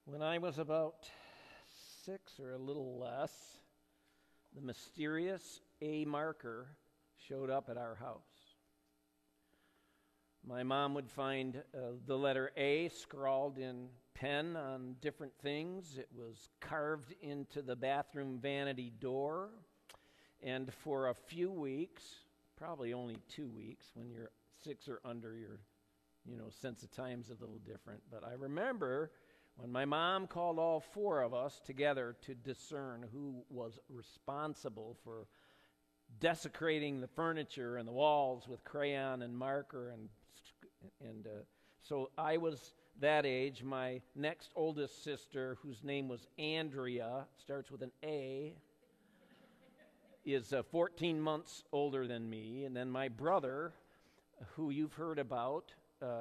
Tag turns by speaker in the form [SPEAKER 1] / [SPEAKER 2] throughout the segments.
[SPEAKER 1] When I was about 6 or a little less, the mysterious A marker showed up at our house. My mom would find the letter A scrawled in pen on different things. It was carved into the bathroom vanity door. And for a few weeks, probably only 2 weeks, when you're 6 or under, your sense of time's a little different. But I remember when my mom called all 4 of us together to discern who was responsible for desecrating the furniture and the walls with crayon and marker, and so I was that age. My next oldest sister, whose name was Andrea, starts with an A, is 14 months older than me. And then my brother, who you've heard about,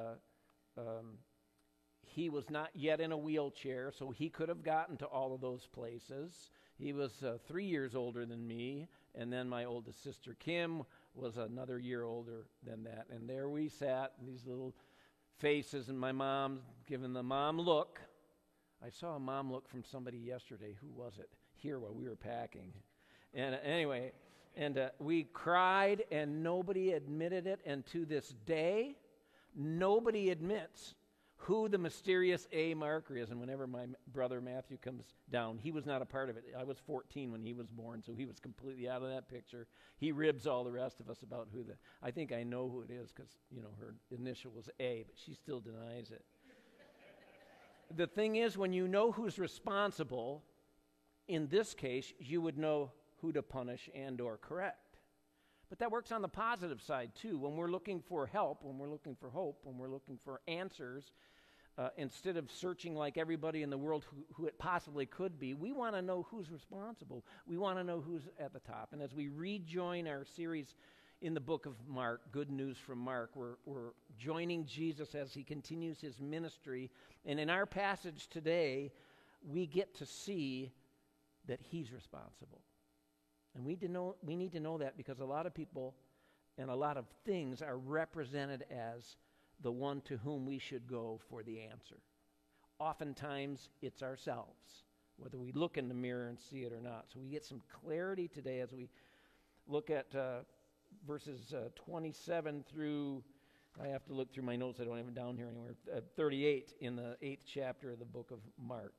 [SPEAKER 1] he was not yet in a wheelchair, so he could have gotten to all of those places. He was 3 years older than me, and then my oldest sister, Kim, was another year older than that. And there we sat, these little faces, and my mom giving the mom look. I saw a mom look from somebody yesterday. Who was it? Here while we were packing. And anyway, we cried, and nobody admitted it. And to this day, nobody admits who the mysterious A marker is. And whenever my brother Matthew comes down, he was not a part of it. I was 14 when he was born, so he was completely out of that picture. He ribs all the rest of us about I think I know who it is because, her initial was A, but she still denies it. The thing is, when you know who's responsible, in this case, you would know who to punish and or correct. But that works on the positive side, too. When we're looking for help, when we're looking for hope, when we're looking for answers, instead of searching like everybody in the world who it possibly could be, we want to know who's responsible. We want to know who's at the top. And as we rejoin our series in the book of Mark, Good News from Mark, we're joining Jesus as he continues his ministry. And in our passage today, we get to see that he's responsible. And we need to know that because a lot of people and a lot of things are represented as the one to whom we should go for the answer. Oftentimes, it's ourselves, whether we look in the mirror and see it or not. So we get some clarity today as we look at verses 27 through, I have to look through my notes, I don't have it down here anywhere, 38 in the 8th chapter of the book of Mark.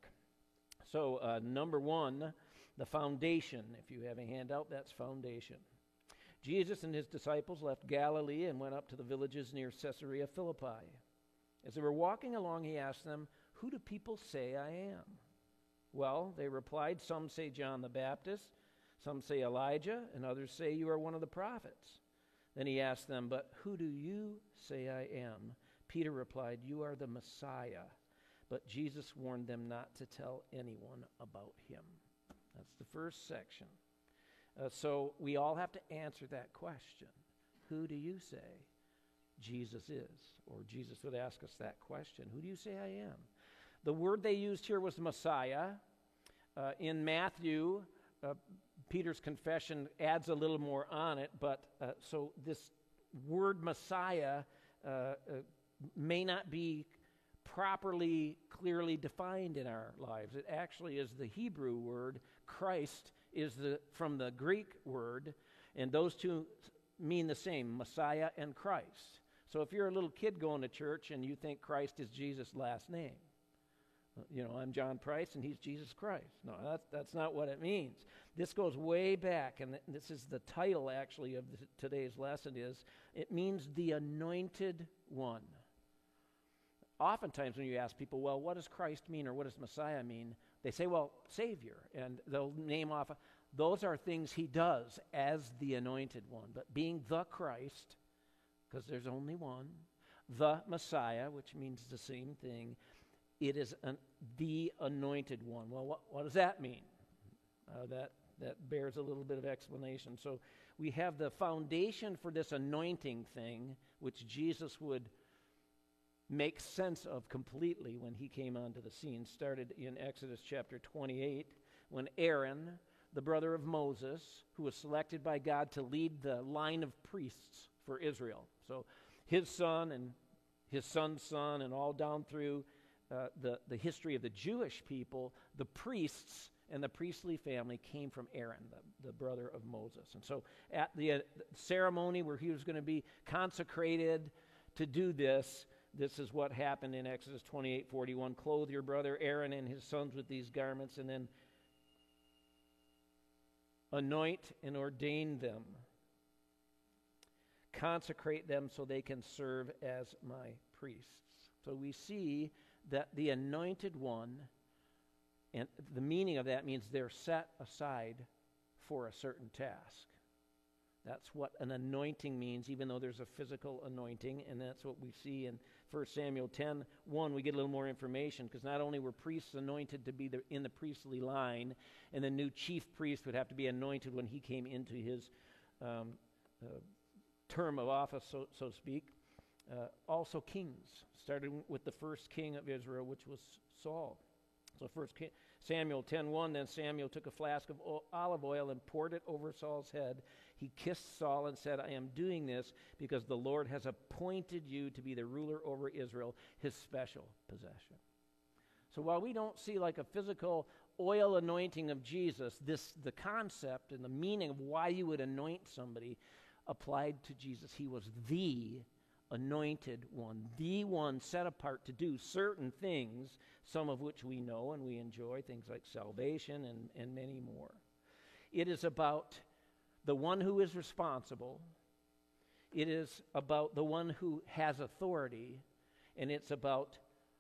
[SPEAKER 1] So number 1, the foundation. If you have a handout, that's foundation. Jesus and his disciples left Galilee and went up to the villages near Caesarea Philippi. As they were walking along, he asked them, "Who do people say I am?" Well, they replied, "Some say John the Baptist, some say Elijah, and others say you are one of the prophets." Then he asked them, "But who do you say I am?" Peter replied, "You are the Messiah." But Jesus warned them not to tell anyone about him. That's the first section. So we all have to answer that question. Who do you say Jesus is? Or Jesus would ask us that question. Who do you say I am? The word they used here was Messiah. In Matthew, Peter's confession adds a little more on it, but so this word Messiah may not be properly, clearly defined in our lives. It actually is the Hebrew word. Christ is from the Greek word, and those two mean the same, Messiah and Christ. So if you're a little kid going to church and you think Christ is Jesus' last name, I'm John Price and he's Jesus Christ. No, that's not what it means. This goes way back, and this is the title actually of today's lesson it means the anointed one. Oftentimes when you ask people, well, what does Christ mean or what does Messiah mean? They say, well, Savior, and they'll name off. Those are things he does as the anointed one. But being the Christ, because there's only one, the Messiah, which means the same thing, it is the anointed one. Well, what does that mean? That bears a little bit of explanation. So we have the foundation for this anointing thing, which Jesus would make sense of completely when he came onto the scene. Started in Exodus chapter 28 when Aaron, the brother of Moses, who was selected by God to lead the line of priests for Israel. So his son and his son's son and all down through the history of the Jewish people, the priests and the priestly family came from Aaron, the brother of Moses. And so at the ceremony where he was going to be consecrated to do this, this is what happened in Exodus 28:41. Clothe your brother Aaron and his sons with these garments, and then anoint and ordain them. Consecrate them so they can serve as my priests. So we see that the anointed one, and the meaning of that means they're set aside for a certain task. That's what an anointing means, even though there's a physical anointing, and that's what we see in 1 Samuel 10:1. We get a little more information, because not only were priests anointed to be in the priestly line, and the new chief priest would have to be anointed when he came into his term of office, so to speak. Also kings, starting with the first king of Israel, which was Saul. So 1 Samuel 10:1, then Samuel took a flask of olive oil and poured it over Saul's head. He kissed Saul and said, I am doing this because the Lord has appointed you to be the ruler over Israel, his special possession. So while we don't see like a physical oil anointing of Jesus, the concept and the meaning of why you would anoint somebody applied to Jesus. He was the anointed one, the one set apart to do certain things, some of which we know and we enjoy, things like salvation and many more. It is about the one who is responsible. It is about the one who has authority, and it's about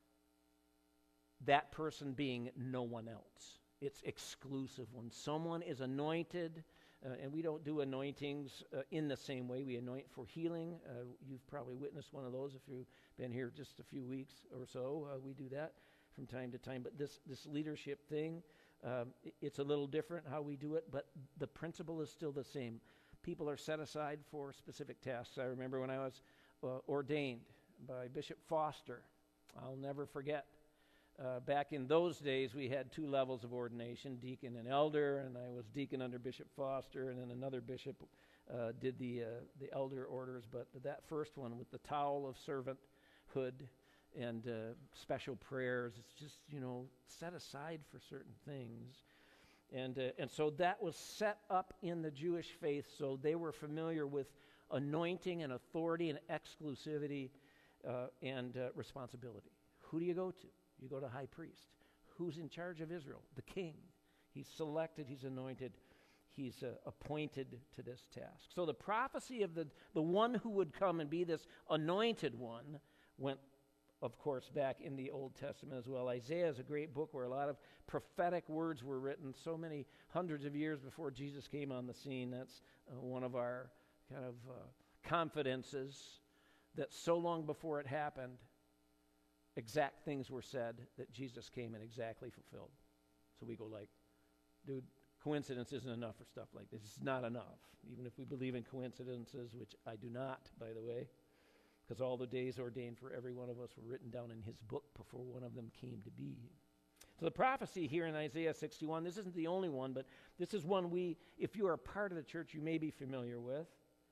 [SPEAKER 1] that person being no one else. It's exclusive. When someone is anointed, and we don't do anointings in the same way. We anoint for healing. You've probably witnessed one of those if you've been here just a few weeks or so. We do that from time to time. But this leadership thing, it's a little different how we do it, but the principle is still the same. People are set aside for specific tasks. I remember when I was ordained by Bishop Foster. I'll never forget. Back in those days, we had 2 levels of ordination, deacon and elder, and I was deacon under Bishop Foster, and then another bishop did the elder orders. But that first one with the towel of servanthood and special prayers, it's just, set aside for certain things. And so that was set up in the Jewish faith, so they were familiar with anointing and authority and exclusivity and responsibility. Who do you go to? You go to high priest. Who's in charge of Israel? The king. He's selected, he's anointed, he's appointed to this task. So the prophecy of the one who would come and be this anointed one went, of course, back in the Old Testament as well. Isaiah is a great book where a lot of prophetic words were written so many hundreds of years before Jesus came on the scene. That's one of our kind of confidences, that so long before it happened, exact things were said that Jesus came and exactly fulfilled. So we go like, dude, coincidence isn't enough for stuff like this. It's not enough. Even if we believe in coincidences, which I do not, by the way, because all the days ordained for every one of us were written down in his book before one of them came to be. So the prophecy here in Isaiah 61, this isn't the only one, but this is one if you are a part of the church, you may be familiar with.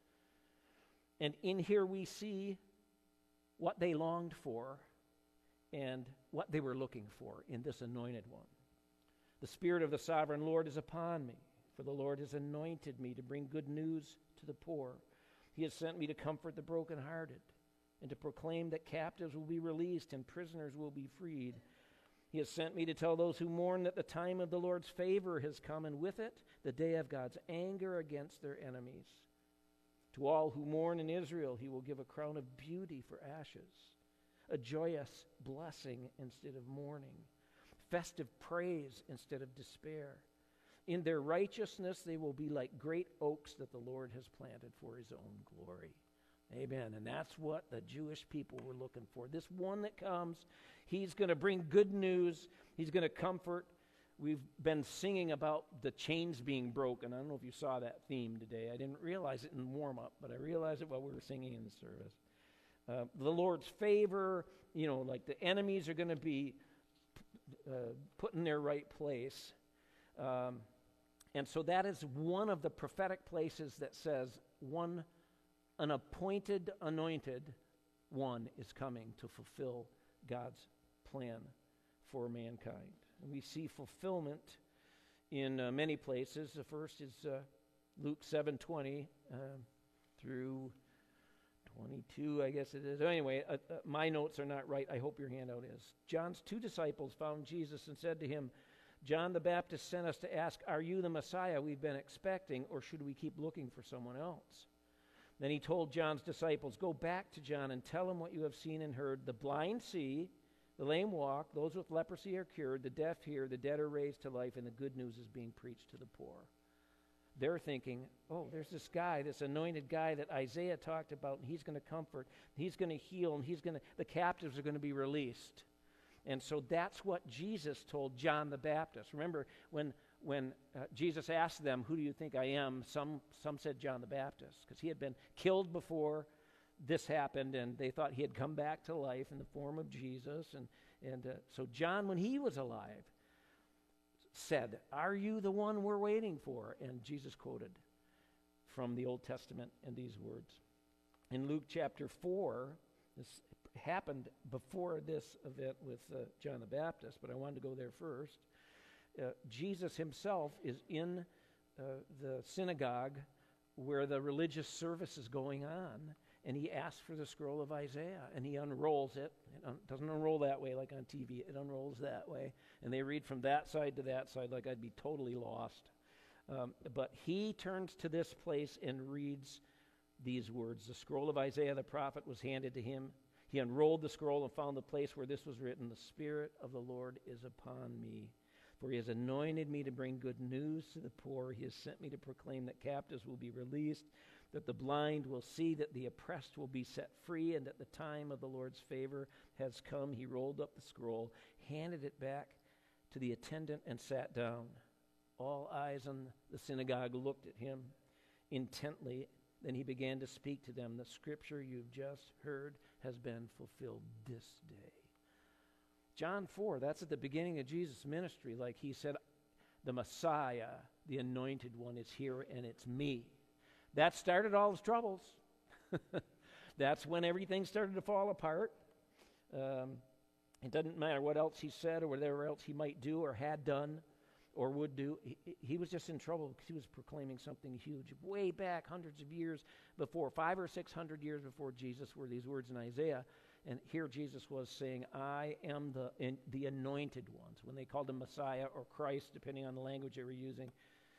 [SPEAKER 1] And in here we see what they longed for and what they were looking for in this anointed one. The Spirit of the Sovereign Lord is upon me, for the Lord has anointed me to bring good news to the poor. He has sent me to comfort the brokenhearted and to proclaim that captives will be released and prisoners will be freed. He has sent me to tell those who mourn that the time of the Lord's favor has come, and with it, the day of God's anger against their enemies. To all who mourn in Israel, he will give a crown of beauty for ashes, a joyous blessing instead of mourning, festive praise instead of despair. In their righteousness they will be like great oaks that the Lord has planted for his own glory. Amen. And that's what the Jewish people were looking for. This one that comes, he's going to bring good news. He's going to comfort. We've been singing about the chains being broken. I don't know if you saw that theme today. I didn't realize it in warm-up, but I realized it while we were singing in the service. The Lord's favor, like the enemies are going to be put in their right place. And so that is one of the prophetic places that says an appointed, anointed one is coming to fulfill God's plan for mankind. And we see fulfillment in many places. The first is Luke 7:20 through 22, I guess it is. Anyway, my notes are not right. I hope your handout is. John's two disciples found Jesus and said to him, John the Baptist sent us to ask, are you the Messiah we've been expecting, or should we keep looking for someone else? Then he told John's disciples, go back to John and tell him what you have seen and heard. The blind see, the lame walk, those with leprosy are cured, the deaf hear, the dead are raised to life, and the good news is being preached to the poor. They're thinking, oh, there's this guy, this anointed guy that Isaiah talked about, and he's going to comfort, he's going to heal, and the captives are going to be released. And so that's what Jesus told John the Baptist. Remember, when Jesus asked them, who do you think I am? Some said John the Baptist, because he had been killed before this happened, and they thought he had come back to life in the form of Jesus. And so John, when he was alive, said, are you the one we're waiting for? And Jesus quoted from the Old Testament in these words. In Luke chapter 4, this happened before this event with John the Baptist, but I wanted to go there first. Jesus himself is in the synagogue where the religious service is going on, and he asks for the scroll of Isaiah, and he unrolls it. It doesn't unroll that way like on TV. It unrolls that way, and they read from that side to that side like I'd be totally lost. But he turns to this place and reads these words. The scroll of Isaiah the prophet was handed to him. He unrolled the scroll and found the place where this was written, the Spirit of the Lord is upon me, for he has anointed me to bring good news to the poor. He has sent me to proclaim that captives will be released, that the blind will see, that the oppressed will be set free, and that the time of the Lord's favor has come. He rolled up the scroll, handed it back to the attendant, and sat down. All eyes in the synagogue looked at him intently. Then he began to speak to them. The scripture you've just heard has been fulfilled this day. John 4, that's at the beginning of Jesus' ministry. Like he said, the Messiah, the anointed one, is here, and it's me. That started all his troubles. That's when everything started to fall apart. It doesn't matter what else he said or whatever else he might do or had done or would do. He was just in trouble because he was proclaiming something huge. Way back, hundreds of years before, 500 or 600 years before Jesus, were these words in Isaiah. And here Jesus was saying, I am the anointed ones. When they called him Messiah or Christ, depending on the language they were using,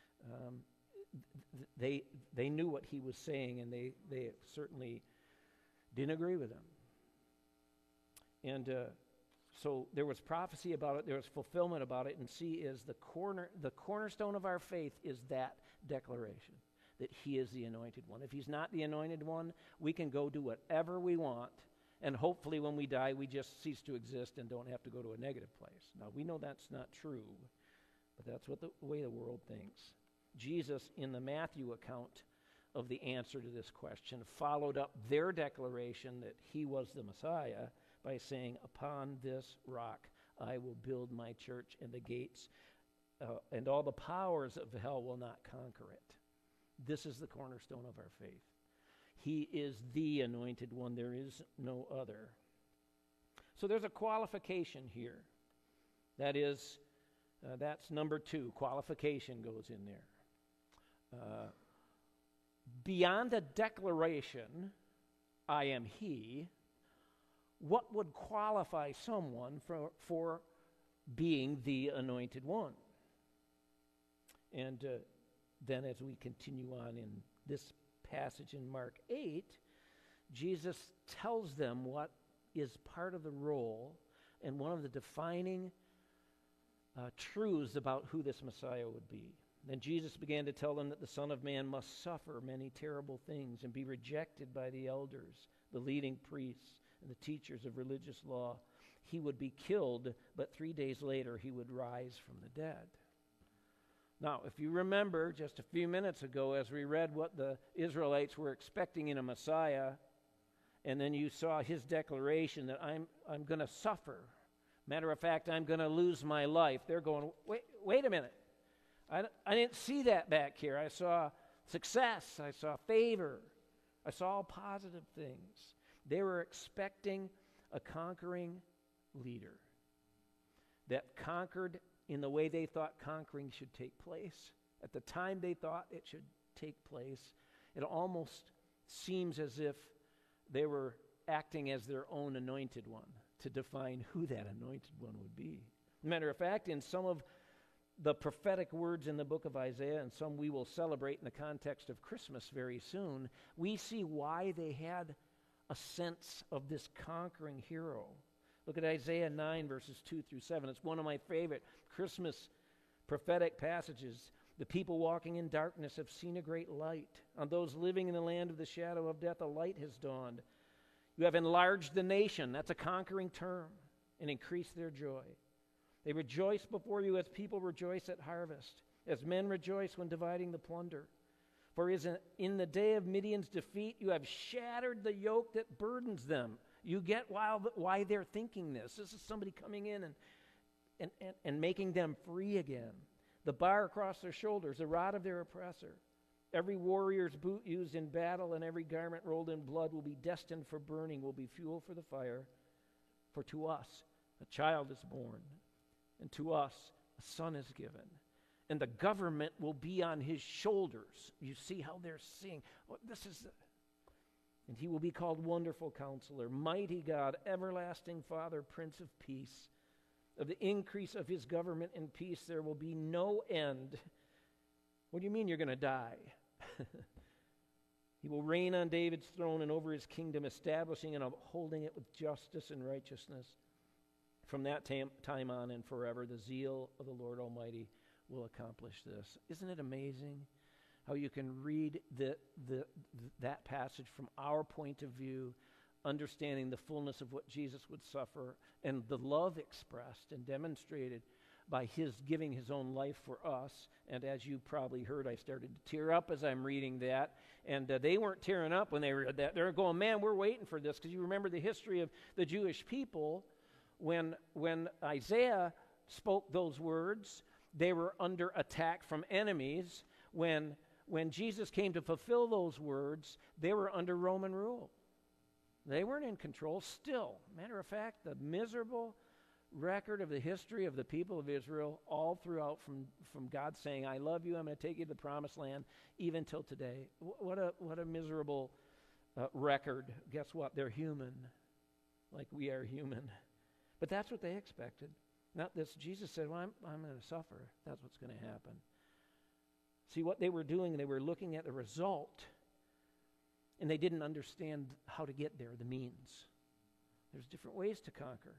[SPEAKER 1] they knew what he was saying, and they certainly didn't agree with him. And so there was prophecy about it, there was fulfillment about it, and C is the cornerstone of our faith is that declaration, that he is the anointed one. If he's not the anointed one, we can go do whatever we want, and hopefully when we die, we just cease to exist and don't have to go to a negative place. Now, we know that's not true, but that's what the way the world thinks. Jesus, in the Matthew account of the answer to this question, followed up their declaration that he was the Messiah by saying, upon this rock I will build my church, and the gates and all the powers of hell will not conquer it. This is the cornerstone of our faith. He is the anointed one. There is no other. So there's a qualification here. That is, that's number 2. Qualification goes in there. Beyond a declaration, I am he, what would qualify someone for being the anointed one? And then as we continue on in this passage in Mark 8, Jesus tells them what is part of the role and one of the defining truths about who this Messiah would be. Then Jesus began to tell them that the Son of Man must suffer many terrible things and be rejected by the elders, the leading priests, and the teachers of religious law. He would be killed, but 3 days later he would rise from the dead. Now, if you remember just a few minutes ago as we read what the Israelites were expecting in a Messiah, and then you saw his declaration that I'm going to suffer. Matter of fact, I'm going to lose my life. They're going, wait a minute. I didn't see that back here. I saw success. I saw favor. I saw all positive things. They were expecting a conquering leader. that conquered in the way they thought conquering should take place, at the time they thought it should take place. It almost seems as if they were acting as their own anointed one to define who that anointed one would be. Matter of fact, in some of the prophetic words in the book of Isaiah, and some we will celebrate in the context of Christmas very soon, we see why they had a sense of this conquering hero. Look at Isaiah 9, verses 2 through 7. It's one of my favorite Christmas prophetic passages. The people walking in darkness have seen a great light. On those living in the land of the shadow of death, a light has dawned. You have enlarged the nation, that's a conquering term, and increased their joy. They rejoice before you as people rejoice at harvest, as men rejoice when dividing the plunder. For in the day of Midian's defeat, you have shattered the yoke that burdens them. You get why they're thinking this. This is somebody coming in and making them free again. The bar across their shoulders, the rod of their oppressor. Every warrior's boot used in battle and every garment rolled in blood will be destined for burning, will be fuel for the fire. For to us a child is born, and to us a son is given, and the government will be on his shoulders. You see how they're seeing. And he will be called Wonderful Counselor, Mighty God, Everlasting Father, Prince of Peace. Of the increase of his government and peace there will be no end. What do you mean you're going to die? He will reign on David's throne and over his kingdom, establishing and upholding it with justice and righteousness. From that time on and forever, the zeal of the Lord Almighty will accomplish this. Isn't it amazing how you can read that passage from our point of view, understanding the fullness of what Jesus would suffer and the love expressed and demonstrated by his giving his own life for us. And as you probably heard, I started to tear up as I'm reading that. And they weren't tearing up when they read that. They're going, man, we're waiting for this. Because you remember the history of the Jewish people. When Isaiah spoke those words, they were under attack from enemies. When Jesus came to fulfill those words, they were under Roman rule. They weren't in control still. Matter of fact, the miserable record of the history of the people of Israel all throughout from God saying, I love you, I'm going to take you to the promised land, even till today. What a miserable record. Guess what? They're human, like we are human. But that's what they expected. Not this. Jesus said, well, I'm going to suffer. That's what's going to happen. See, what they were doing, they were looking at the result, and they didn't understand how to get there, the means. There's different ways to conquer.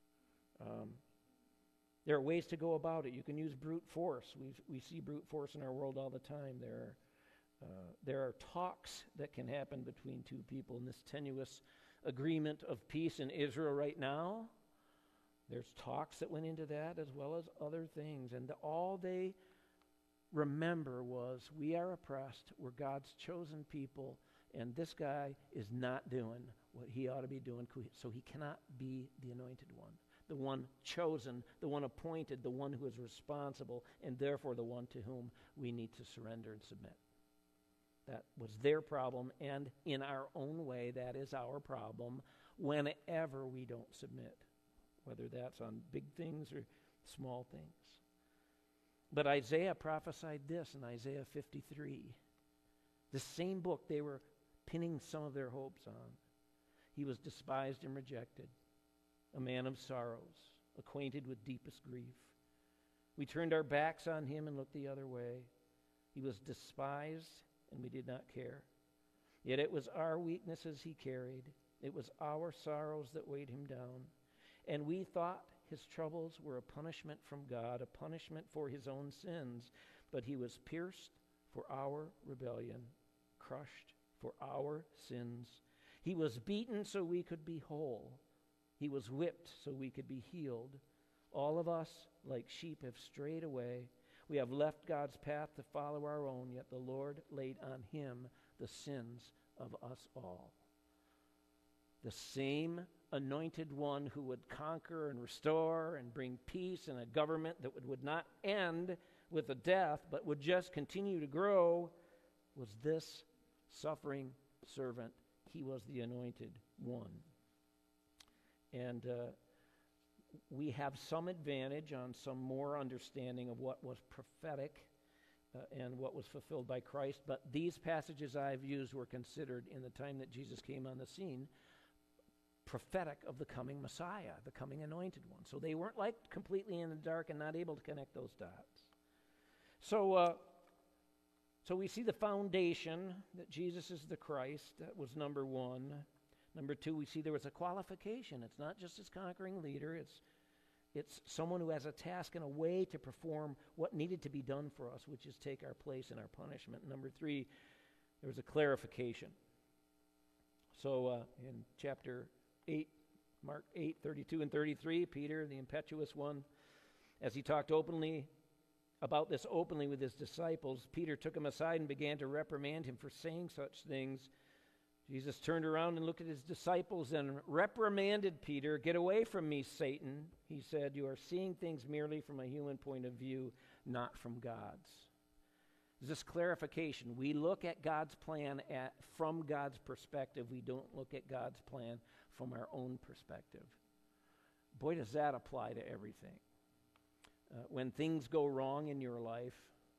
[SPEAKER 1] There are ways to go about it. You can use brute force. We see brute force in our world all the time. There are talks that can happen between two people in this tenuous agreement of peace in Israel right now. There's talks that went into that as well as other things. And all they remember was, we are oppressed. We're God's chosen people. And this guy is not doing what he ought to be doing, so he cannot be the anointed one, the one chosen, the one appointed, the one who is responsible, and therefore the one to whom we need to surrender and submit. That was their problem, and in our own way, that is our problem whenever we don't submit, whether that's on big things or small things. But Isaiah prophesied this in Isaiah 53. The same book they were pinning some of their hopes on. He was despised and rejected, a man of sorrows, acquainted with deepest grief. We turned our backs on him and looked the other way. He was despised, and we did not care. Yet it was our weaknesses he carried. It was our sorrows that weighed him down. And we thought his troubles were a punishment from God, a punishment for his own sins. But he was pierced for our rebellion, crushed for our sins. He was beaten so we could be whole. He was whipped so we could be healed. All of us, like sheep, have strayed away. We have left God's path to follow our own, yet the Lord laid on him the sins of us all. The same anointed one who would conquer and restore and bring peace and a government that would not end with a death, but would just continue to grow, was this suffering servant. He was the anointed one. And we have some advantage on some more understanding of what was prophetic and what was fulfilled by Christ, but these passages I've used were considered in the time that Jesus came on the scene prophetic of the coming Messiah, the coming anointed one. So they weren't like completely in the dark and not able to connect those dots. So we see the foundation that Jesus is the Christ. That was number one. Number two, we see there was a qualification. It's not just this conquering leader. It's someone who has a task and a way to perform what needed to be done for us, which is take our place in our punishment. Number three, there was a clarification. So in chapter 8, Mark 8, 32 and 33, Peter, the impetuous one, as he talked openly about this openly with his disciples, Peter took him aside and began to reprimand him for saying such things. Jesus turned around and looked at his disciples and reprimanded Peter. "Get away from me, Satan," he said. "You are seeing things merely from a human point of view, not from God's." This clarification. We look at God's plan from God's perspective. We don't look at God's plan from our own perspective. Boy, does that apply to everything. When things go wrong in your life,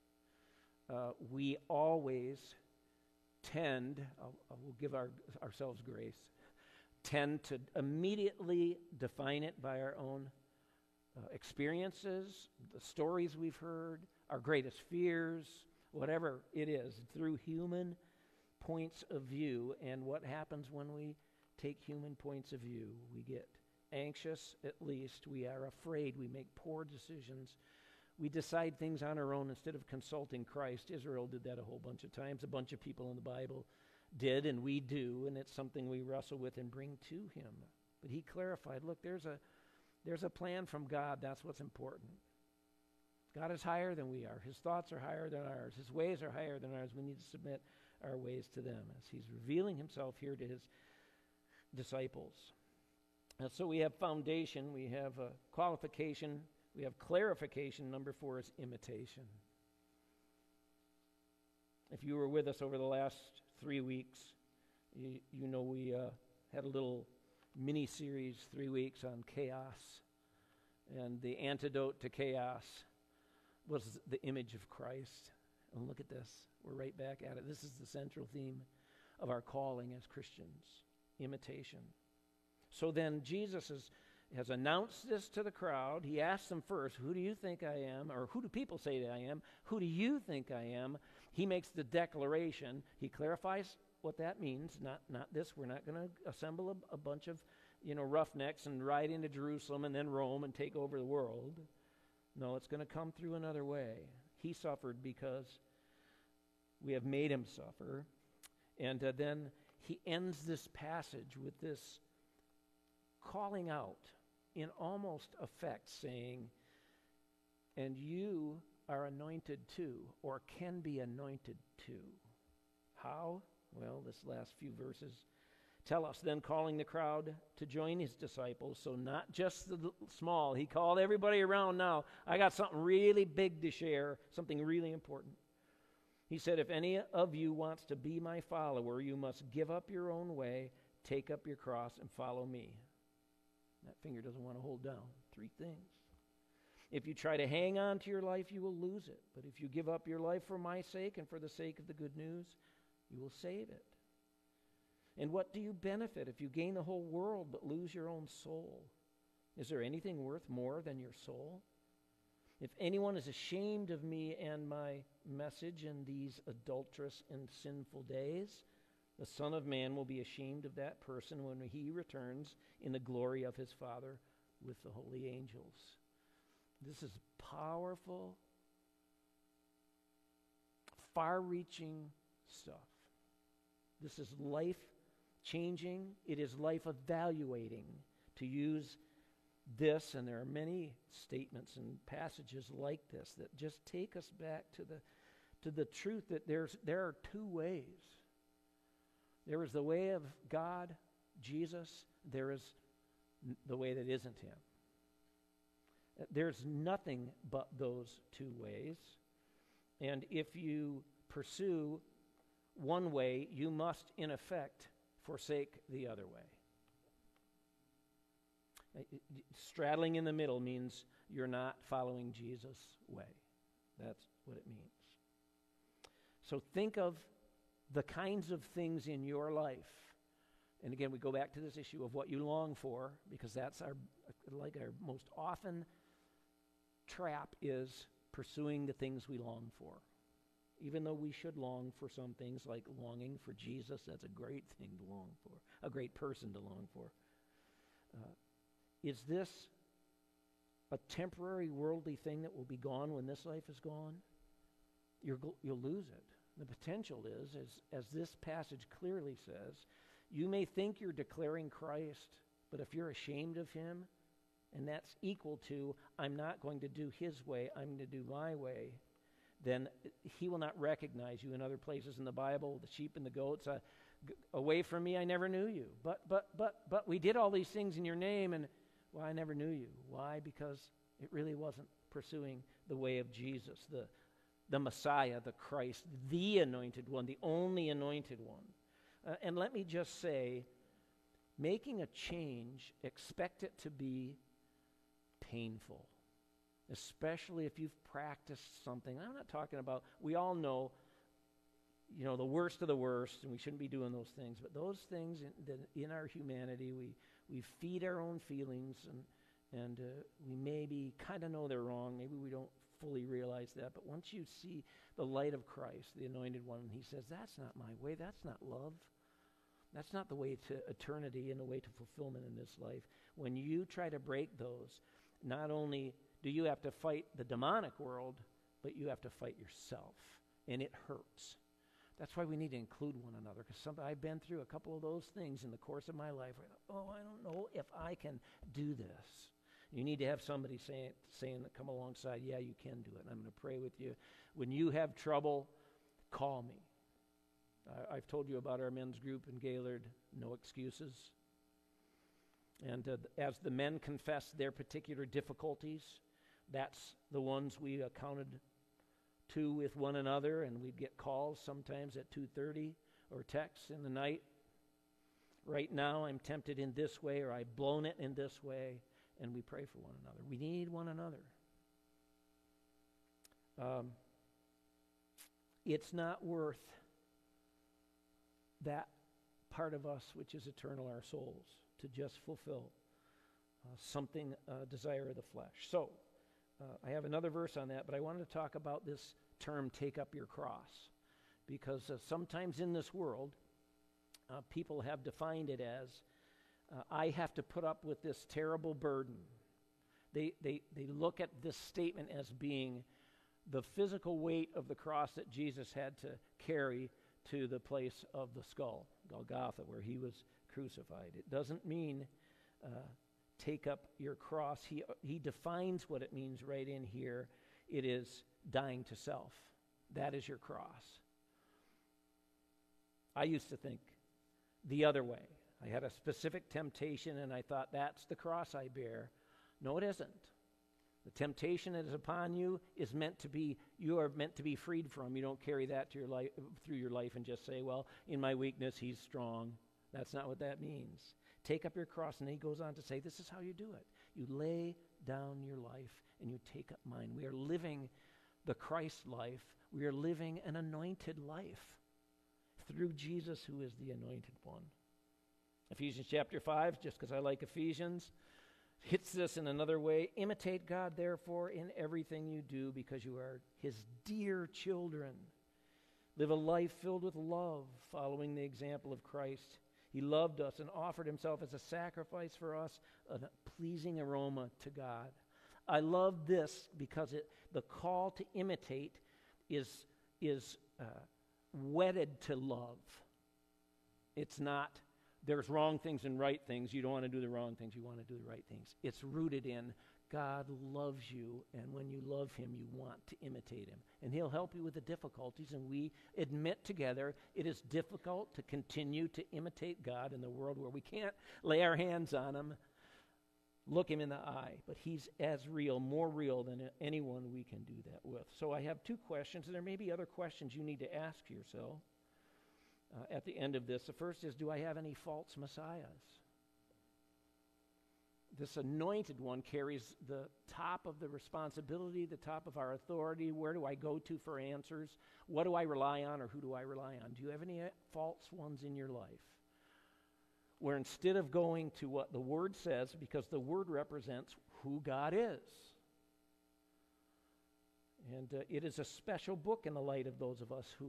[SPEAKER 1] we always tend, we'll give ourselves grace, tend to immediately define it by our own experiences, the stories we've heard, our greatest fears, whatever it is, through human points of view. And what happens when we take human points of view? We get anxious, at least. We are afraid. We make poor decisions. We decide things on our own instead of consulting Christ. Israel did that a whole bunch of times. A bunch of people in the Bible did, and we do, and it's something we wrestle with and bring to him. But he clarified, look, there's a plan from God. That's what's important. God is higher than we are. His thoughts are higher than ours. His ways are higher than ours. We need to submit our ways to them as he's revealing himself here to his disciples. And so we have foundation, we have qualification, we have clarification. Number 4 is imitation. If you were with us over the last 3 weeks, you know we had a little mini-series, 3 weeks on chaos. And the antidote to chaos was the image of Christ. And look at this. We're right back at it. This is the central theme of our calling as Christians, imitation. So then Jesus has announced this to the crowd. He asks them first, who do you think I am? Or who do people say that I am? Who do you think I am? He makes the declaration. He clarifies what that means. Not this. We're not going to assemble a bunch of roughnecks and ride into Jerusalem and then Rome and take over the world. No, it's going to come through another way. He suffered because we have made him suffer. And then he ends this passage with this calling out in almost effect, saying, and you are anointed too, or can be anointed too. How? Well, this last few verses tell us. Then calling the crowd to join his disciples, so not just the small. He called everybody around now. I got something really big to share, something really important. He said, if any of you wants to be my follower, you must give up your own way, take up your cross, and follow me. That finger doesn't want to hold down. 3 things. If you try to hang on to your life, you will lose it. But if you give up your life for my sake and for the sake of the good news, you will save it. And what do you benefit if you gain the whole world but lose your own soul? Is there anything worth more than your soul? If anyone is ashamed of me and my message in these adulterous and sinful days, the Son of Man will be ashamed of that person when he returns in the glory of his Father with the holy angels. This is powerful, far-reaching stuff. This is life-changing. It is life-evaluating, to use this, and there are many statements and passages like this that just take us back to the truth that there are 2 ways. There is the way of God, Jesus. There is the way that isn't him. There's nothing but those 2 ways. And if you pursue one way, you must, in effect, forsake the other way. Straddling in the middle means you're not following Jesus' way. That's what it means. So think of the kinds of things in your life. And again, we go back to this issue of what you long for, because that's our most often trap is pursuing the things we long for. Even though we should long for some things, like longing for Jesus, that's a great thing to long for, a great person to long for. Is this a temporary worldly thing that will be gone when this life is gone? You'll lose it. The potential is, as this passage clearly says, you may think you're declaring Christ, but if you're ashamed of him, and that's equal to, I'm not going to do his way, I'm going to do my way, then he will not recognize you in other places in the Bible, the sheep and the goats. Away from me, I never knew you. But we did all these things in your name, and well, I never knew you. Why? Because it really wasn't pursuing the way of Jesus, the Messiah, the Christ, the anointed one, the only anointed one. And let me just say, making a change, expect it to be painful, especially if you've practiced something. I'm not talking about, we all know, the worst of the worst, and we shouldn't be doing those things, but those things in our humanity, we feed our own feelings, and we maybe kind of know they're wrong. Maybe we don't fully realize that, but once you see the light of Christ, the anointed one, and he says, that's not my way, that's not love, that's not the way to eternity and the way to fulfillment in this life. When you try to break those, not only do you have to fight the demonic world, but you have to fight yourself, and it hurts. That's why we need to include one another, because I've been through a couple of those things in the course of my life. I don't know if I can do this. You need to have somebody saying that come alongside, yeah, you can do it, and I'm going to pray with you. When you have trouble, call me. I've told you about our men's group in Gaylord, No Excuses. And as the men confess their particular difficulties, that's the ones we accounted to with one another, and we'd get calls sometimes at 2:30 or texts in the night. Right now I'm tempted in this way, or I've blown it in this way, and we pray for one another. We need one another. It's not worth that part of us which is eternal, our souls, to just fulfill something, desire of the flesh. So, I have another verse on that, but I wanted to talk about this term, take up your cross, because sometimes in this world, people have defined it as, I have to put up with this terrible burden. They look at this statement as being the physical weight of the cross that Jesus had to carry to the place of the skull, Golgotha, where he was crucified. It doesn't mean take up your cross. He defines what it means right in here. It is dying to self. That is your cross. I used to think the other way. I had a specific temptation, and I thought, that's the cross I bear. No, it isn't. The temptation that is upon you is you are meant to be freed from. You don't carry that to your life, through your life, and just say, well, in my weakness, he's strong. That's not what that means. Take up your cross, and he goes on to say, this is how you do it. You lay down your life, and you take up mine. We are living the Christ life. We are living an anointed life through Jesus, who is the anointed one. Ephesians chapter 5, just because I like Ephesians, hits this in another way. Imitate God, therefore, in everything you do, because you are his dear children. Live a life filled with love, following the example of Christ. He loved us and offered himself as a sacrifice for us, a pleasing aroma to God. I love this because the call to imitate is wedded to love. It's not, there's wrong things and right things. You don't want to do the wrong things. You want to do the right things. It's rooted in God loves you, and when you love him, you want to imitate him. And he'll help you with the difficulties, and we admit together it is difficult to continue to imitate God in the world where we can't lay our hands on him, look him in the eye. But he's as real, more real than anyone we can do that with. So I have two questions, and there may be other questions you need to ask yourself at the end of this. The first is, do I have any false messiahs? this anointed one carries the top of the responsibility, the top of our authority. Where do I go to for answers? What do I rely on, or who do I rely on? Do you have any false ones in your life? Where instead of going to what the Word says, because the Word represents who God is. And it is a special book in the light of those of us who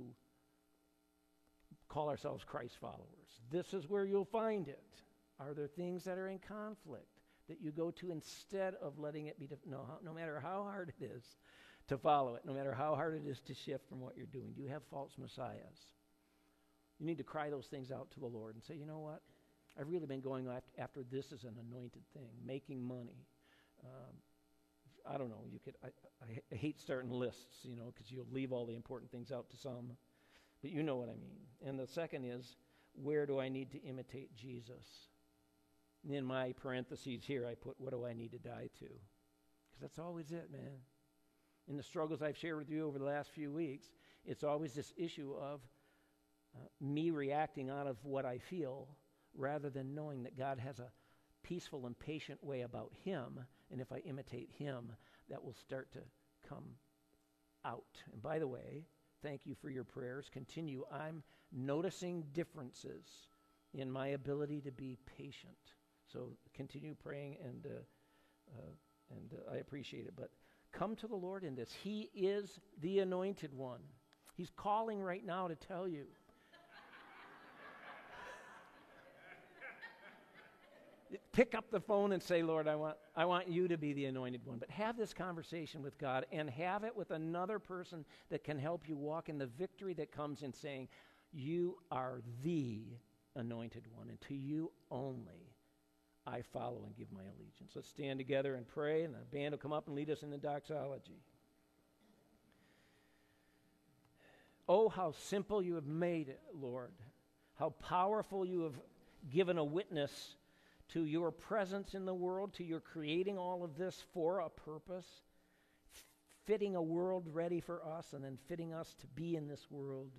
[SPEAKER 1] call ourselves Christ followers. This is where you'll find it. Are there things that are in conflict that you go to instead of letting it be, no matter how hard it is to follow it, no matter how hard it is to shift from what you're doing? Do you have false messiahs? You need to cry those things out to the Lord and say, you know what? I've really been going after this as an anointed thing, making money. I don't know. I hate starting lists, because you'll leave all the important things out to some. But you know what I mean. And the second is, where do I need to imitate Jesus? And in my parentheses here, I put, what do I need to die to? Because that's always it, man. In the struggles I've shared with you over the last few weeks, it's always this issue of me reacting out of what I feel rather than knowing that God has a peaceful and patient way about him, and if I imitate him, that will start to come out. And by the way, thank you for your prayers. Continue. I'm noticing differences in my ability to be patient. So continue praying, and I appreciate it. But come to the Lord in this. He is the anointed one. He's calling right now to tell you. Pick up the phone and say, Lord, I want you to be the anointed one. But have this conversation with God, and have it with another person that can help you walk in the victory that comes in saying, you are the anointed one, and to you only I follow and give my allegiance. Let's stand together and pray, and the band will come up and lead us in the doxology. Oh, how simple you have made it, Lord. How powerful you have given a witness to your presence in the world, to your creating all of this for a purpose, fitting a world ready for us, and then fitting us to be in this world.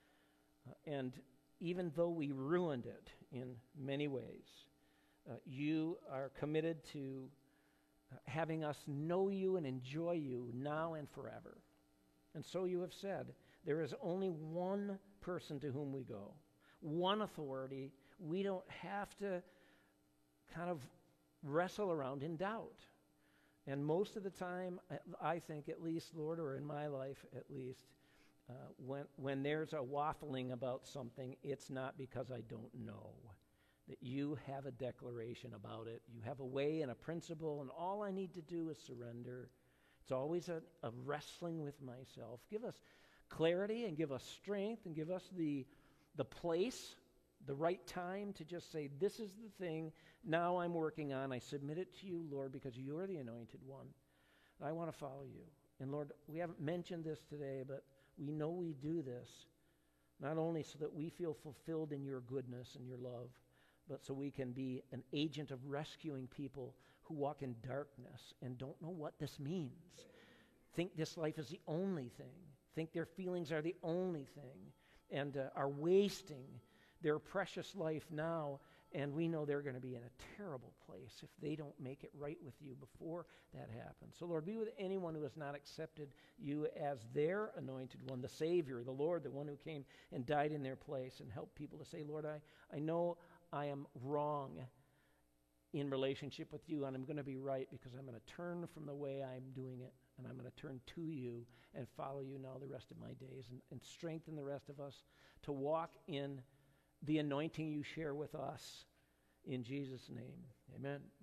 [SPEAKER 1] And even though we ruined it in many ways, you are committed to having us know you and enjoy you now and forever. And so you have said, there is only one person to whom we go, one authority. We don't have to kind of wrestle around in doubt. And most of the time, I think, at least, Lord, or in my life at least, when there's a waffling about something, it's not because I don't know. That you have a declaration about it. You have a way and a principle, and all I need to do is surrender. It's always a wrestling with myself. Give us clarity and give us strength and give us the place, the right time to just say, this is the thing now I'm working on. I submit it to you, Lord, because you're the anointed one. I want to follow you. And Lord, we haven't mentioned this today, but we know we do this not only so that we feel fulfilled in your goodness and your love, but so we can be an agent of rescuing people who walk in darkness and don't know what this means. Think this life is the only thing. Think their feelings are the only thing, and are wasting their precious life now, and we know they're going to be in a terrible place if they don't make it right with you before that happens. So Lord, be with anyone who has not accepted you as their anointed one, the Savior, the Lord, the one who came and died in their place, and help people to say, Lord, I know I am wrong in relationship with you, and I'm going to be right because I'm going to turn from the way I'm doing it, and I'm going to turn to you and follow you now the rest of my days, and strengthen the rest of us to walk in the anointing you share with us. In Jesus' name, amen.